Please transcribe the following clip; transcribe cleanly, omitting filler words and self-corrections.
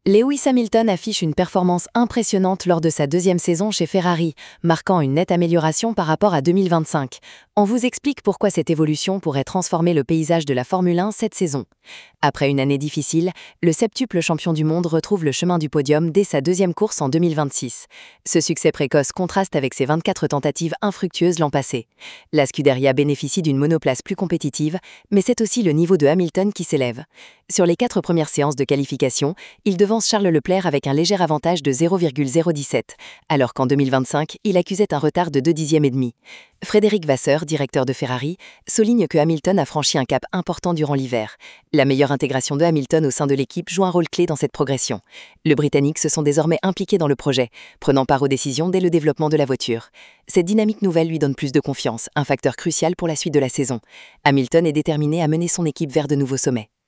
Lewis Hamilton affiche une performance impressionnante lors de sa deuxième saison chez Ferrari, marquant une nette amélioration par rapport à 2025. On vous explique pourquoi cette évolution pourrait transformer le paysage de la Formule 1 cette saison. Après une année difficile, le septuple champion du monde retrouve le chemin du podium dès sa deuxième course en 2026. Ce succès précoce contraste avec ses 24 tentatives infructueuses l'an passé. La Scuderia bénéficie d'une monoplace plus compétitive, mais c'est aussi le niveau de Hamilton qui s'élève. Sur les 4 premières séances de qualification, il devance Charles Leclerc avec un léger avantage de 0,017, alors qu'en 2025, il accusait un retard de 2 dixièmes et demi. Frédéric Vasseur, directeur de Ferrari, souligne que Hamilton a franchi un cap important durant l'hiver. La meilleure intégration de Hamilton au sein de l'équipe joue un rôle clé dans cette progression. Le Britannique se sent désormais impliqué dans le projet, prenant part aux décisions dès le développement de la voiture. Cette dynamique nouvelle lui donne plus de confiance, un facteur crucial pour la suite de la saison. Hamilton est déterminé à mener son équipe vers de nouveaux sommets.